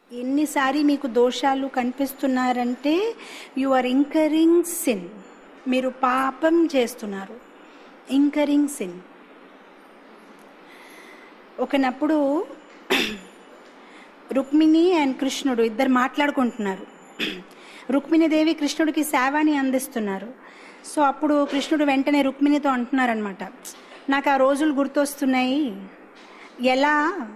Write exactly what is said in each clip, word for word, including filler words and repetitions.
ఎన్నిసారి మీకు దోషాలు కనిపిస్తున్నారంటే యు ఆర్ ఇంకరింగ్ సిన్, మీరు పాపం చేస్తున్నారు. Incurring sin. ఒకనప్పుడు రుక్మిణి అండ్ కృష్ణుడు ఇద్దరు మాట్లాడుకుంటున్నారు. రుక్మిణీదేవి కృష్ణుడికి సేవని అందిస్తున్నారు. సో అప్పుడు కృష్ణుడు వెంటనే రుక్మిణితో అంటున్నారనమాట, నాకు ఆ రోజులు గుర్తొస్తున్నాయి, ఎలా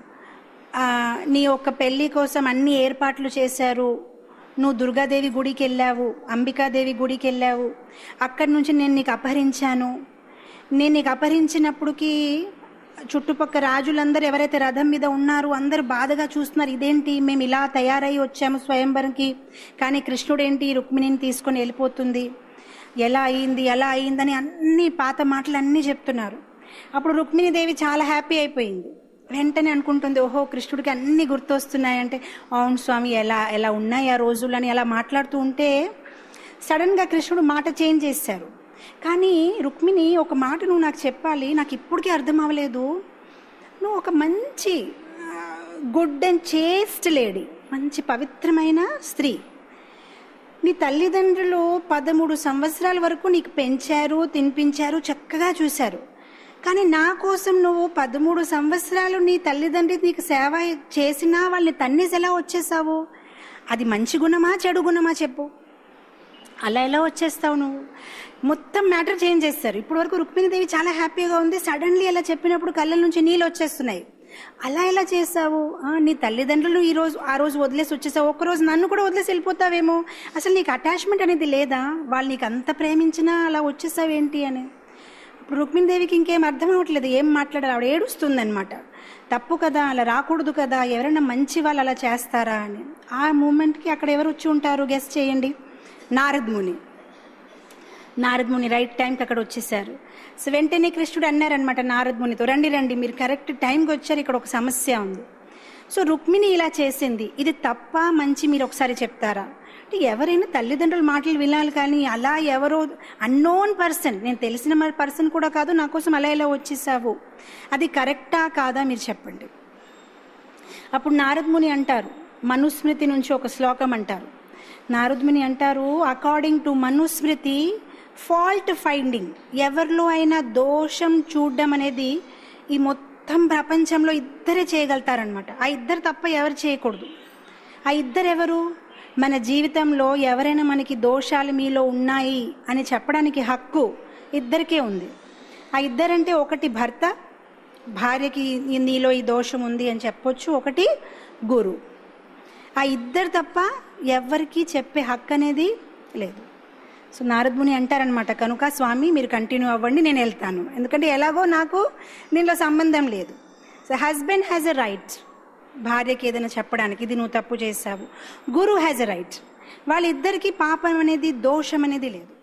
నీ యొక్క పెళ్ళి కోసం అన్ని ఏర్పాట్లు చేశారు, నువ్వు దుర్గాదేవి గుడికి వెళ్ళావు, అంబికాదేవి గుడికి వెళ్ళావు, అక్కడి నుంచి నేను నీకు అపహరించాను. నేను నీకు అపహరించినప్పటికీ చుట్టుపక్కల రాజులందరూ ఎవరైతే రథం మీద ఉన్నారు అందరూ బాధగా చూస్తున్నారు, ఇదేంటి మేము ఇలా తయారై వచ్చాము స్వయంవరంకి, కానీ కృష్ణుడు ఏంటి రుక్మిణిని తీసుకొని వెళ్ళిపోతుంది, ఎలా అయింది ఎలా అయిందని అన్ని పాత మాటలు అన్నీ చెప్తున్నారు. అప్పుడు రుక్మిణీదేవి చాలా హ్యాపీ అయిపోయింది. వెంటనే అనుకుంటుంది, ఓహో కృష్ణుడికి అన్నీ గుర్తొస్తున్నాయంటే, అవును స్వామి ఎలా ఎలా ఉన్నాయి ఆ రోజులని అలా మాట్లాడుతూ ఉంటే సడన్గా కృష్ణుడు మాట చేంజ్ చేశారు. కానీ రుక్మిణి, ఒక మాట నువ్వు నాకు చెప్పాలి, నాకు ఇప్పటికీ అర్థం అవ్వలేదు, నువ్వు ఒక మంచి గుడ్ అండ్ చేస్ట్ లేడీ, మంచి పవిత్రమైన స్త్రీ, నీ తల్లిదండ్రులు పదమూడు సంవత్సరాల వరకు నీకు పెంచారు, తినిపించారు, చక్కగా చూశారు, కానీ నా కోసం నువ్వు పదమూడు సంవత్సరాలు నీ తల్లిదండ్రులు నీకు సేవ చేసినా వాళ్ళని తన్నేసి ఎలా వచ్చేసావు, అది మంచి గుణమా చెడు గుణమా చెప్పు, అలా ఎలా వచ్చేస్తావు నువ్వు? మొత్తం మ్యాటర్ చేంజ్ చేస్తారు. ఇప్పుడు వరకు రుక్మిణీదేవి చాలా హ్యాపీగా ఉంది, సడన్లీ అలా చెప్పినప్పుడు కళ్ళ నుంచి నీళ్ళు వచ్చేస్తున్నాయి. అలా ఎలా చేసావు? నీ తల్లిదండ్రులు ఈ రోజు ఆ రోజు వదిలేసి వచ్చేసావు, ఒక్కరోజు నన్ను కూడా వదిలేసి వెళ్ళిపోతావేమో, అసలు నీకు అటాచ్మెంట్ అనేది లేదా, వాళ్ళు నీకు అంత ప్రేమించినా అలా వచ్చేసావు ఏంటి అని. ఇప్పుడు రుక్మిణీదేవికి ఇంకేం అర్థం అవ్వట్లేదు, ఏం మాట్లాడాలి, ఆవిడ ఏడుస్తుంది అనమాట. తప్పు కదా, అలా రాకూడదు కదా, ఎవరైనా మంచి వాళ్ళు అలా చేస్తారా అని. ఆ మూమెంట్కి అక్కడ ఎవరు వచ్చి ఉంటారు గెస్ట్ చేయండి? నారద ముని. నారద ముని రైట్ టైంకి అక్కడ వచ్చేసారు. సో వెంటనే కృష్ణుడు అన్నారనమాట నారద మునితో, రండి రండి మీరు కరెక్ట్ టైంకి వచ్చారు, ఇక్కడ ఒక సమస్య ఉంది. సో రుక్మిణి ఇలా చేసింది, ఇది తప్ప మంచి మీరు ఒకసారి చెప్తారా అంటే, ఎవరైనా తల్లిదండ్రుల మాటలు వినాలి, కానీ అలా ఎవరో అన్నోన్ పర్సన్, నేను తెలిసిన పర్సన్ కూడా కాదు, నా కోసం అలా ఎలా వచ్చేసావు, అది కరెక్టా కాదా మీరు చెప్పండి. అప్పుడు నారద ముని అంటారు, మనుస్మృతి నుంచి ఒక శ్లోకం అంటారు. నారద ముని అంటారు, according to Manusmriti fault finding, ఎవరిలో అయినా దోషం చూడడం అనేది ఈ మొత్తం ప్రపంచంలో ఇద్దరే చేయగలుగుతారనమాట. ఆ ఇద్దరు తప్ప ఎవరు చేయకూడదు. ఆ ఇద్దరు ఎవరు? మన జీవితంలో ఎవరైనా మనకి దోషాలు మీలో ఉన్నాయి అని చెప్పడానికి హక్కు ఇద్దరికే ఉంది. ఆ ఇద్దరంటే ఒకటి భర్త, భార్యకి నీలో ఈ దోషం ఉంది అని చెప్పొచ్చు, ఒకటి గురు. ఆ ఇద్దరు తప్ప ఎవరికి చెప్పే హక్కు అనేది లేదు. సో నారద ముని అంటారనమాట, కనుక స్వామి మీరు కంటిన్యూ అవ్వండి, నేను వెళ్తాను, ఎందుకంటే ఎలాగో నాకు దీనిలో సంబంధం లేదు. So husband has a right భార్యకి ఏదైనా చెప్పడానికి, ఇది నువ్వు తప్పు చేశావు. Guru has a right. వాళ్ళిద్దరికీ పాపం అనేది దోషం అనేది లేదు.